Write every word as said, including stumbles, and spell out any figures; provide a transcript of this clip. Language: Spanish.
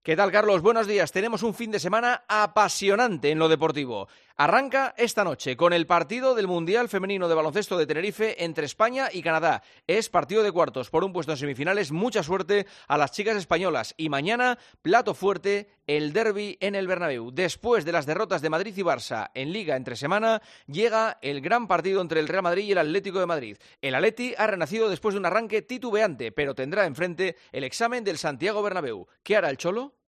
¿Qué tal, Carlos? Buenos días. Tenemos un fin de semana apasionante en lo deportivo. Arranca esta noche con el partido del Mundial Femenino de Baloncesto de Tenerife entre España y Canadá. Es partido de cuartos por un puesto en semifinales. Mucha suerte a las chicas españolas. Y mañana, plato fuerte, el derbi en el Bernabéu. Después de las derrotas de Madrid y Barça en Liga entre semana, llega el gran partido entre el Real Madrid y el Atlético de Madrid. El Atleti ha renacido después de un arranque titubeante, pero tendrá enfrente el examen del Santiago Bernabéu. ¿Qué hará el Cholo?